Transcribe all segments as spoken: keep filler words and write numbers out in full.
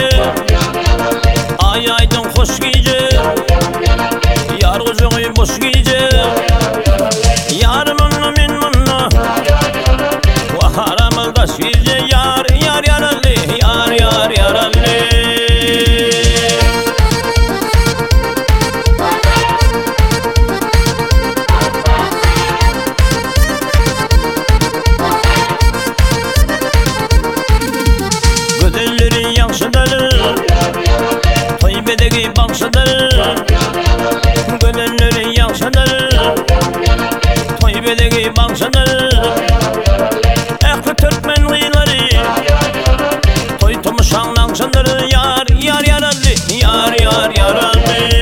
Ay aydın hoş gece, yar ucuğu boş gece. Yar munna min munna, vaharamız taş gece. Yar yar yaralli, yar yar yaralli. Gödüllerin yaxşıdır, toybedeki bakşıdır. Gödüllerin yaxşıdır, toybedeki bakşıdır. Ehli Türkmen gıyları, toy tomuşan nakşıdır. Yar yar yaralli, yar yar yaralli.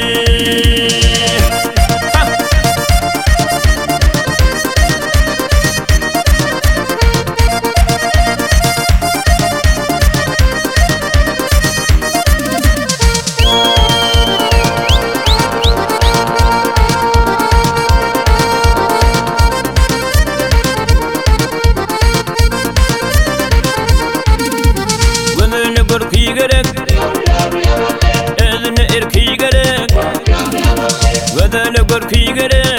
Erkeği gerek, eline erkeği gerek, vedele erkeği gerek.